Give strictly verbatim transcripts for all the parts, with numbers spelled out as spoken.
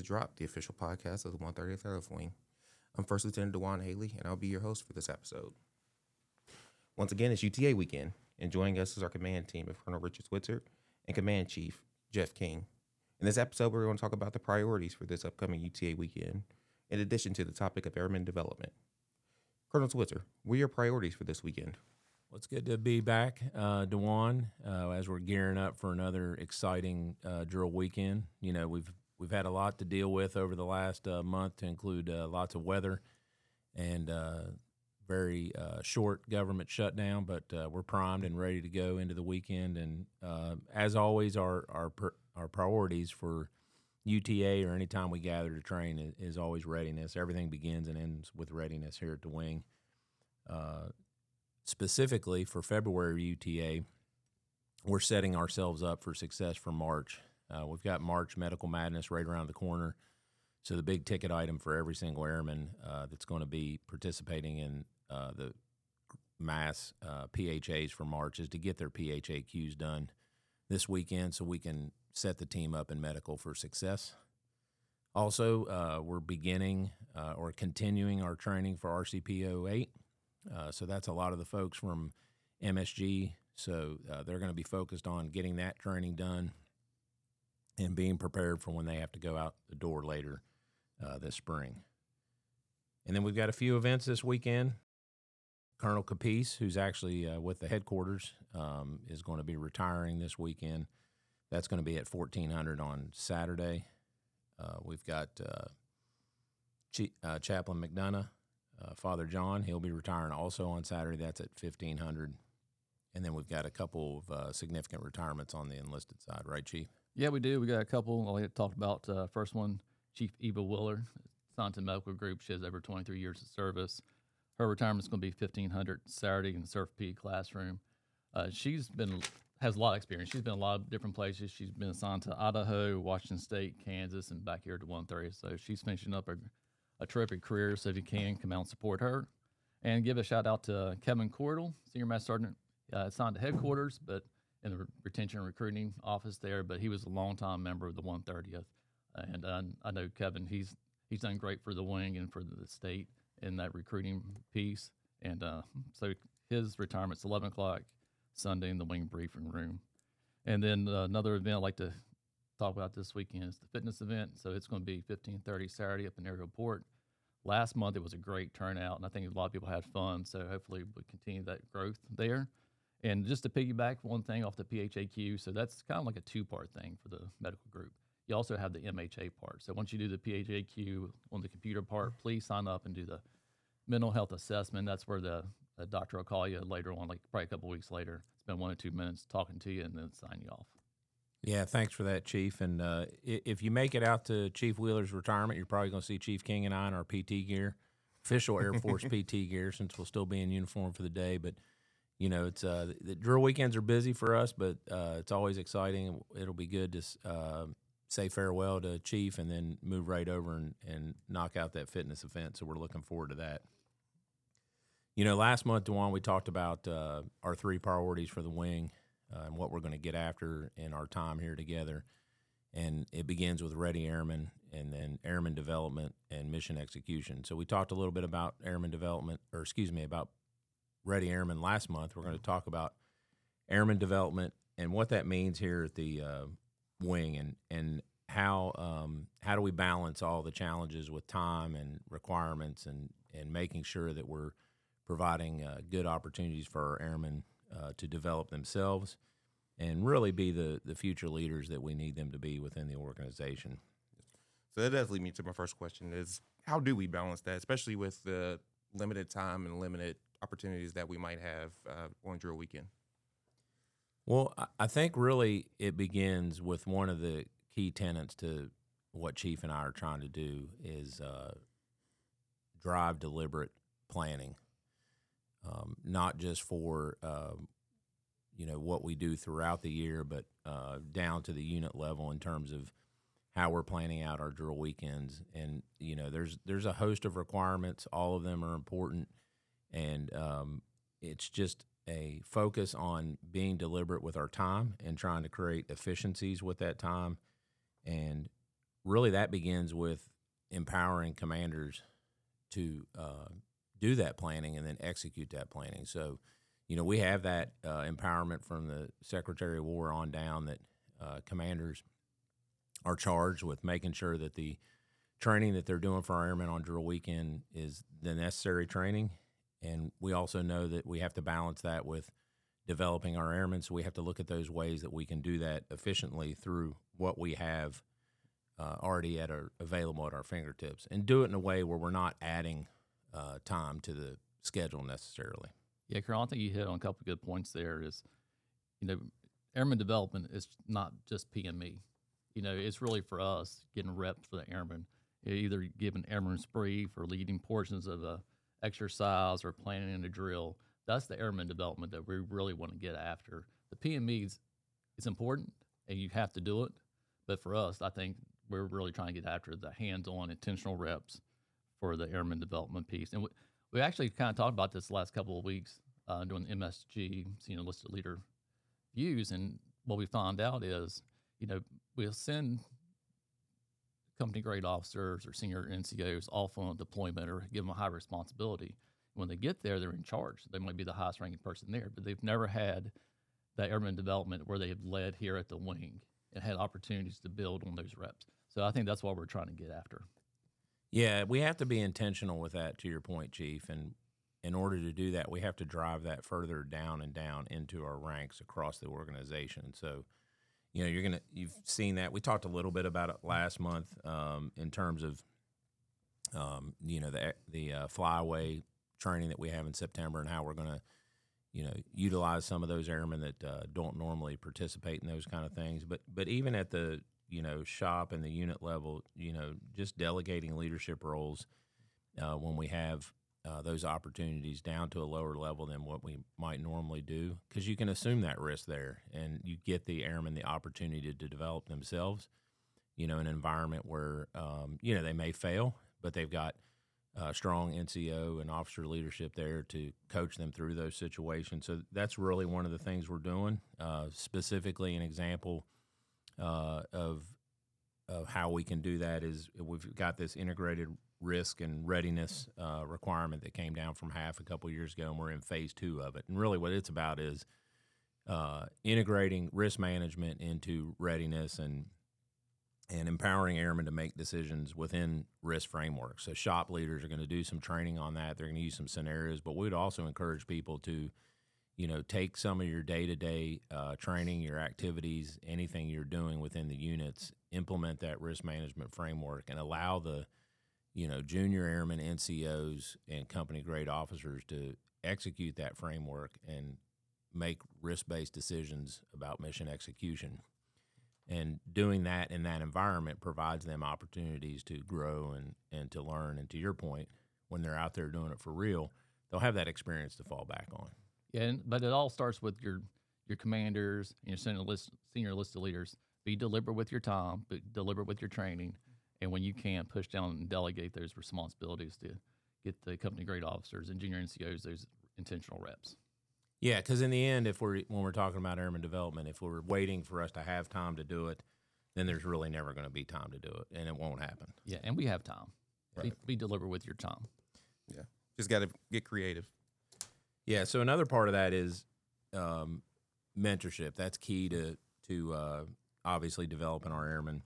Drop, the official podcast of the one thirtieth Airlift Wing. I'm First Lieutenant Dewan Haley, and I'll be your host for this episode. Once again, it's U T A weekend, and joining us is our command team of Colonel Richard Switzer and Command Chief Jeff King. In this episode, we're going to talk about the priorities for this upcoming U T A weekend, in addition to the topic of airman development. Colonel Switzer, what are your priorities for this weekend? Well, it's good to be back, uh, Dewan, uh, as we're gearing up for another exciting uh, drill weekend. You know, we've we've had a lot to deal with over the last uh, month, to include uh, lots of weather and uh, very uh, short government shutdown, but uh, we're primed and ready to go into the weekend. And uh, as always, our our our priorities for U T A or any time we gather to train is, is always readiness. Everything begins and ends with readiness here at the wing. Uh, Specifically for February U T A, we're setting ourselves up for success for March. Uh, we've got March Medical Madness right around the corner. So the big ticket item for every single airman uh, that's going to be participating in uh, the mass uh, P H As for March is to get their P H A Qs done this weekend so we can set the team up in medical for success. Also, uh, we're beginning uh, or continuing our training for R C P oh eight. Uh, so that's a lot of the folks from M S G. So uh, they're going to be focused on getting that training done and being prepared for when they have to go out the door later uh, this spring. And then we've got a few events this weekend. Colonel Capice, who's actually uh, with the headquarters, um, is going to be retiring this weekend. That's going to be at fourteen hundred on Saturday. Uh, we've got uh, Ch- uh, Chaplain McDonough. Uh, Father John, he'll be retiring also on Saturday. That's at fifteen hundred. And then we've got a couple of uh, significant retirements on the enlisted side, right, Chief? Yeah, we do. We got a couple. Like I talked about, uh, first one, Chief Eva Willer, Sonton Medical Group. She has over twenty-three years of service. Her retirement's going to be fifteen hundred Saturday in the Surf P classroom. Uh, she's been has a lot of experience. She's been in a lot of different places. She's been assigned to Idaho, Washington State, Kansas, and back here to one thirty. So she's finishing up her a terrific career, so if you can, come out and support her. And give a shout out to Kevin Cordell, Senior Master Sergeant, uh, assigned to headquarters, but in the retention and recruiting office there, but he was a longtime member of the one thirtieth. And uh, I know Kevin, he's he's done great for the wing and for the state in that recruiting piece. And uh, so his retirement's eleven o'clock Sunday in the wing briefing room. And then uh, another event I'd like to talk about this weekend is the fitness event. So it's going to be fifteen thirty Saturday up in Airport. Last month it was a great turnout, and I think a lot of people had fun. So hopefully we'll continue that growth there. And just to piggyback one thing off the P H A Q, so that's kind of like a two-part thing for the medical group. You also have the M H A part. So once you do the P H A Q on the computer part, please sign up and do the mental health assessment. That's where the, the doctor will call you later on, like probably a couple weeks later. Spend one or two minutes talking to you and then sign you off. Yeah, thanks for that, Chief. And uh, if you make it out to Chief Wheeler's retirement, you're probably going to see Chief King and I in our P T gear, official Air Force P T gear, since we'll still be in uniform for the day. But, you know, it's uh, the drill weekends are busy for us, but uh, it's always exciting. It'll be good to uh, say farewell to Chief and then move right over and, and knock out that fitness event. So we're looking forward to that. You know, last month, Dewan, we talked about uh, our three priorities for the wing. Uh, and what we're going to get after in our time here together. And it begins with Ready Airmen and then Airman Development and Mission Execution. So we talked a little bit about Airman Development, or excuse me, about Ready Airmen last month. We're going to talk about Airman Development and what that means here at the uh, wing and, and how um, how do we balance all the challenges with time and requirements and, and making sure that we're providing uh, good opportunities for our airmen Uh, to develop themselves and really be the, the future leaders that we need them to be within the organization. So that does lead me to my first question is, how do we balance that, especially with the limited time and limited opportunities that we might have uh, on drill weekend? Well, I, I think really it begins with one of the key tenets to what Chief and I are trying to do is uh, drive deliberate planning. Um, not just for, uh, you know, what we do throughout the year, but uh, down to the unit level in terms of how we're planning out our drill weekends. And, you know, there's there's a host of requirements. All of them are important. And um, it's just a focus on being deliberate with our time and trying to create efficiencies with that time and really that begins with empowering commanders to uh, do that planning and then execute that planning. So, you know, we have that uh, empowerment from the Secretary of War on down that uh, commanders are charged with making sure that the training that they're doing for our airmen on drill weekend is the necessary training. And we also know that we have to balance that with developing our airmen. So we have to look at those ways that we can do that efficiently through what we have uh, already at our available at our fingertips, and do it in a way where we're not adding uh, time to the schedule necessarily. Yeah, Carl, I think you hit on a couple of good points there. Is, you know, airman development is not just P M E. You know, it's really for us getting reps for the airmen, either giving airman's brief or leading portions of a exercise or planning in a drill. That's the airman development that we really want to get after. The P M Es, it's important, and you have to do it. But for us, I think we're really trying to get after the hands-on intentional reps for the airman development piece. And we, we actually kind of talked about this the last couple of weeks uh, doing the M S G, Senior Enlisted Leader Views. And what we found out is, you know, we'll send company grade officers or senior N C Os off on a deployment or give them a high responsibility. When they get there, they're in charge. They might be the highest ranking person there, but they've never had that airman development where they have led here at the wing and had opportunities to build on those reps. So I think that's what we're trying to get after. Yeah, we have to be intentional with that, to your point, Chief. And in order to do that, we have to drive that further down and down into our ranks across the organization. So, you know, you're gonna you've seen that. We talked a little bit about it last month um, in terms of, um, you know, the the uh, flyaway training that we have in September and how we're going to, you know, utilize some of those airmen that uh, don't normally participate in those kind of things. But but even at the, you know, shop and the unit level, you know, just delegating leadership roles uh, when we have uh, those opportunities down to a lower level than what we might normally do, because you can assume that risk there and you get the airmen the opportunity to develop themselves, you know, in an environment where, um, you know, they may fail, but they've got Uh, strong N C O and officer leadership there to coach them through those situations. So that's really one of the things we're doing. Uh, specifically, an example uh, of of how we can do that is we've got this integrated risk and readiness uh, requirement that came down from H A F a couple years ago, and we're in phase two of it. And really, what it's about is uh, integrating risk management into readiness and and empowering airmen to make decisions within risk frameworks. So shop leaders are going to do some training on that. They're going to use some scenarios, but we would also encourage people to, you know, take some of your day-to-day uh, training, your activities, anything you're doing within the units, implement that risk management framework and allow the, you know, junior airmen, N C Os, and company-grade officers to execute that framework and make risk-based decisions about mission execution. And doing that in that environment provides them opportunities to grow and, and to learn. And to your point, when they're out there doing it for real, they'll have that experience to fall back on. Yeah, and, but it all starts with your your commanders and your senior list senior enlisted leaders. Be deliberate with your time, be deliberate with your training, and when you can, push down and delegate those responsibilities to get the company grade officers and junior N C Os those intentional reps. Yeah, because in the end, if we're when we're talking about airman development, if we're waiting for us to have time to do it, then there's really never going to be time to do it, and it won't happen. Yeah, and we have time. Right. Be, be deliberate with your time. Yeah, just got to get creative. Yeah, so another part of that is um, mentorship. That's key to to uh, obviously developing our airmen,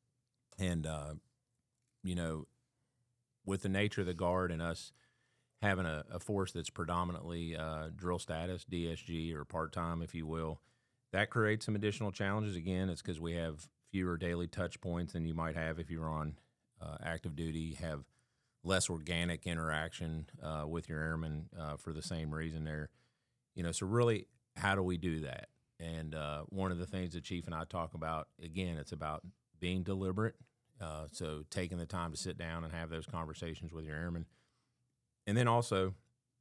and uh, you know, with the nature of the Guard and us having a, a force that's predominantly uh, drill status, D S G, or part-time, if you will, that creates some additional challenges. Again, it's because we have fewer daily touch points than you might have if you're on uh, active duty, have less organic interaction uh, with your airmen uh, for the same reason there. You know, so really, how do we do that? And uh, one of the things that Chief and I talk about, again, it's about being deliberate, uh, so taking the time to sit down and have those conversations with your airmen. And then also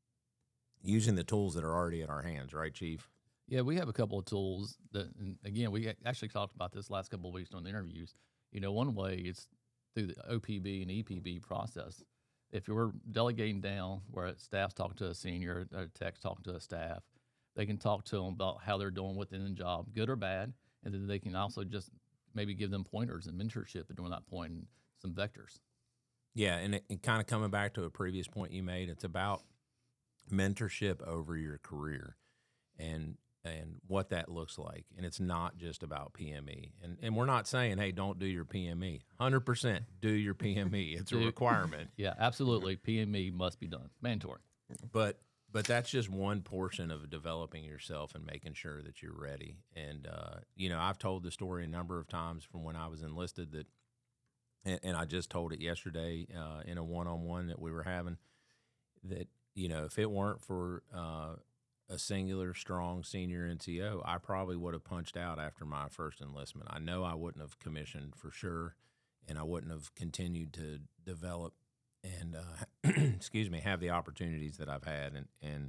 using the tools that are already at our hands, right, Chief? Yeah, we have a couple of tools that, and again, we actually talked about this last couple of weeks during the interviews. You know, one way is through the O P B and E P B process. If you're delegating down where a staff's talking to a senior, a tech's talking to a staff, they can talk to them about how they're doing within the job, good or bad, and then they can also just maybe give them pointers and mentorship during that point and some vectors. Yeah, and, it, and kind of coming back to a previous point you made, it's about mentorship over your career and and what that looks like. And it's not just about P M E. And and we're not saying, hey, don't do your P M E. one hundred percent do your P M E. It's a requirement. Yeah, absolutely. P M E must be done. Mandatory. But but that's just one portion of developing yourself and making sure that you're ready. And, uh, you know, I've told the story a number of times from when I was enlisted that, and, and I just told it yesterday uh, in a one-on-one that we were having, that, you know, if it weren't for uh, a singular, strong senior N C O, I probably would have punched out after my first enlistment. I know I wouldn't have commissioned for sure, and I wouldn't have continued to develop and, uh, excuse me, have the opportunities that I've had. And, and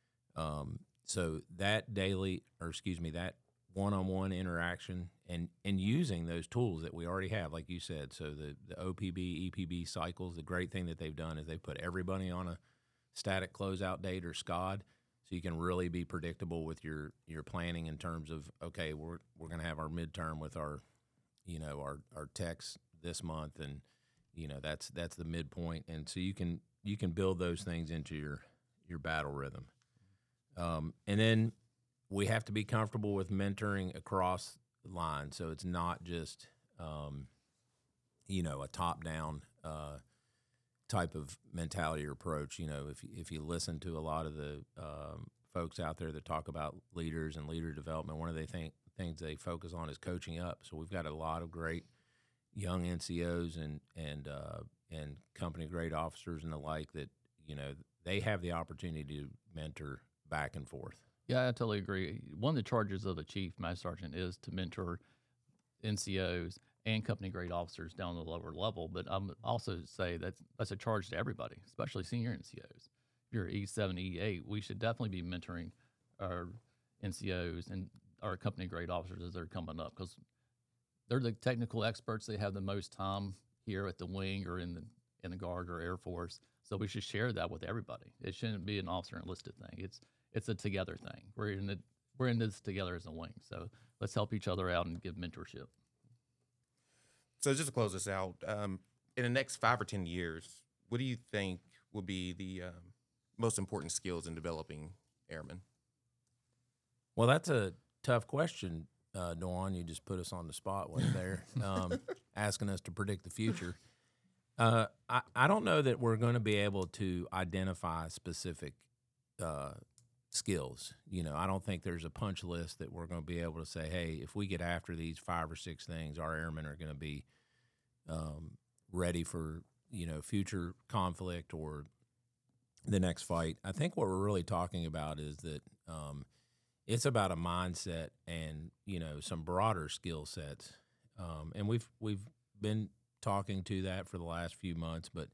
um, so that daily, or excuse me, that one-on-one interaction and, and using those tools that we already have, like you said. So the, the O P B, E P B cycles, the great thing that they've done is they've put everybody on a static closeout date or SCOD, so you can really be predictable with your, your planning in terms of, okay, we're we're going to have our midterm with our, you know, our, our techs this month, and you know that's that's the midpoint, and so you can you can build those things into your your battle rhythm, um, and then we have to be comfortable with mentoring across the line, so it's not just um, you know a top down. Uh, type of mentality or approach. You know, if if you listen to a lot of the um, folks out there that talk about leaders and leader development, one of the thing, things they focus on is coaching up. So we've got a lot of great young N C Os and and uh, and company grade officers and the like that, you know, they have the opportunity to mentor back and forth. Yeah, I totally agree. One of the charges of a chief master sergeant is to mentor N C Os and company grade officers down the lower level. But I'm also say that that's a charge to everybody, especially senior N C Os. If you're E seven, E eight, we should definitely be mentoring our N C Os and our company grade officers as they're coming up, because they're the technical experts. They have the most time here at the wing or in the in the Guard or Air Force. So we should share that with everybody. It shouldn't be an officer enlisted thing. It's it's a together thing. We're in the we're in this together as a wing. So let's help each other out and give mentorship. So just to close this out, um, in the next five or ten years, what do you think will be the um, most important skills in developing airmen? Well, that's a tough question, uh, Dawn. You just put us on the spot right there, um, asking us to predict the future. Uh, I, I don't know that we're going to be able to identify specific uh, skills. You know, I don't think there's a punch list that we're going to be able to say, hey, if we get after these five or six things, our airmen are going to be um, ready for, you know, future conflict or the next fight. I think what we're really talking about is that um, it's about a mindset and, you know, some broader skill sets. Um, and we've we've been talking to that for the last few months, but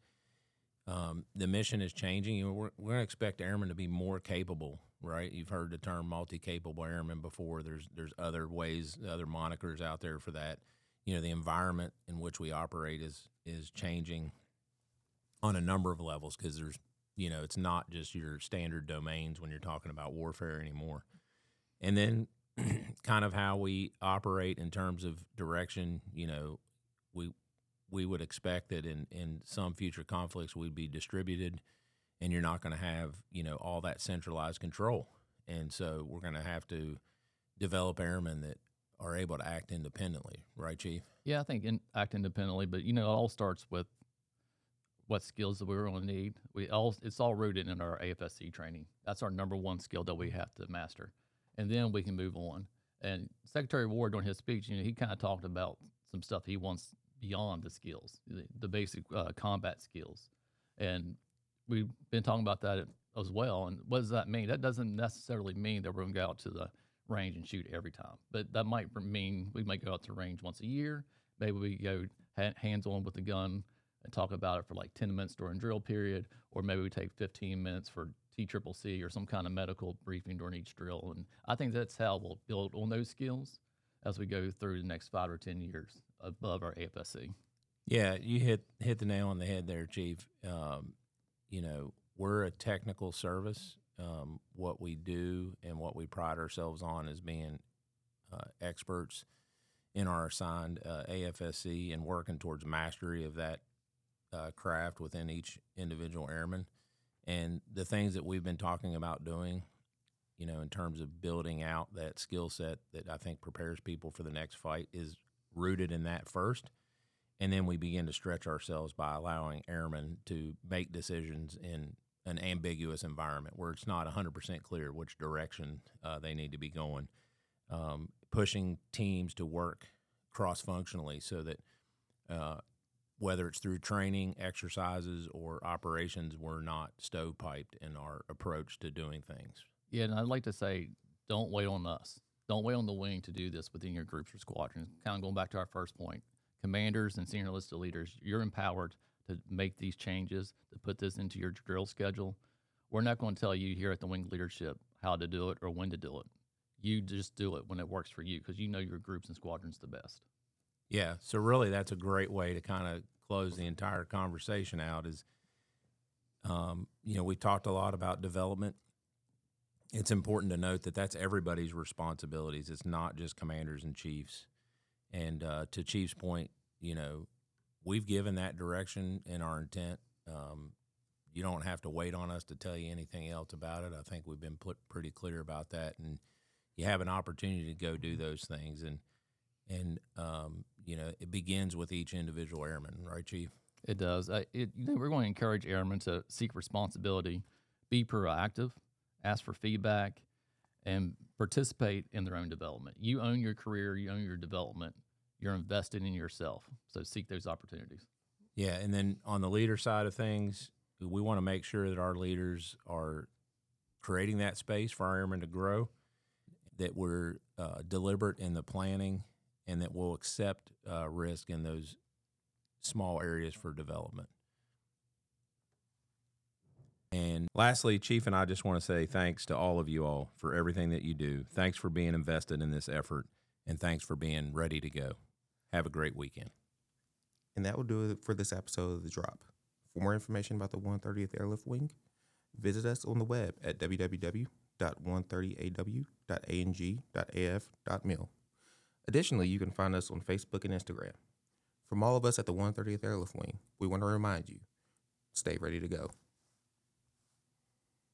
um, the mission is changing. You know, we're we're going to expect airmen to be more capable, right? You've heard the term multi-capable airmen before. There's there's other ways, other monikers out there for that. You know, the environment in which we operate is is changing on a number of levels, because there's, you know, it's not just your standard domains when you're talking about warfare anymore. And then kind of how we operate in terms of direction, you know, we we would expect that in, in some future conflicts we'd be distributed, and you're not going to have, you know, all that centralized control. And so we're going to have to develop airmen that are able to act independently, right, Chief? Yeah, I think in, act independently, but, you know, it all starts with what skills that we're going to need. We all It's all rooted in our A F S C training. That's our number one skill that we have to master. And then we can move on. And Secretary Ward, during his speech, you know, he kind of talked about some stuff he wants beyond the skills, the, the basic uh, combat skills. And we've been talking about that as well. And what does that mean? That doesn't necessarily mean that we're going to go out to the range and shoot every time. But that might mean we might go out to range once a year. Maybe we go ha- hands-on with the gun and talk about it for like ten minutes during drill period, or maybe we take fifteen minutes for T C C C or some kind of medical briefing during each drill. And I think that's how we'll build on those skills as we go through the next five or ten years above our A F S C. Yeah, you hit hit the nail on the head there, Chief. Um, you know, we're a technical service. Um, what we do and what we pride ourselves on is being uh, experts in our assigned uh, A F S C and working towards mastery of that uh, craft within each individual airman. And the things that we've been talking about doing, you know, in terms of building out that skill set that I think prepares people for the next fight is rooted in that first. And then we begin to stretch ourselves by allowing airmen to make decisions in an ambiguous environment where it's not one hundred percent clear which direction uh, they need to be going. Um, pushing teams to work cross-functionally so that uh, whether it's through training, exercises, or operations, we're not stovepiped in our approach to doing things. Yeah, and I'd like to say, don't wait on us. Don't wait on the wing to do this within your groups or squadrons. Kind of going back to our first point, commanders and senior enlisted leaders, you're empowered to make these changes, to put this into your drill schedule. We're not going to tell you here at the wing leadership how to do it or when to do it. You just do it when it works for you because you know your groups and squadrons the best. Yeah, so really that's a great way to kind of close the entire conversation out is, um, you know, we talked a lot about development. It's important to note that that's everybody's responsibilities. It's not just commanders and chiefs. And uh, to Chief's point, you know, we've given that direction in our intent. Um, you don't have to wait on us to tell you anything else about it. I think we've been put pretty clear about that. And you have an opportunity to go do those things. And, and um, you know, it begins with each individual airman, right, Chief? It does. Uh, it, you know, we're going to encourage airmen to seek responsibility, be proactive, ask for feedback, and participate in their own development. You own your career. You own your development. You're invested in yourself. So seek those opportunities. Yeah, and then on the leader side of things, we want to make sure that our leaders are creating that space for our airmen to grow, that we're uh, deliberate in the planning, and that we'll accept uh, risk in those small areas for development. And lastly, Chief and I just want to say thanks to all of you all for everything that you do. Thanks for being invested in this effort, and thanks for being ready to go. Have a great weekend. And that will do it for this episode of The Drop. For more information about the one thirtieth Airlift Wing, visit us on the web at w w w dot one thirty a w dot a n g dot a f dot mil. Additionally, you can find us on Facebook and Instagram. From all of us at the one thirtieth Airlift Wing, we want to remind you, stay ready to go.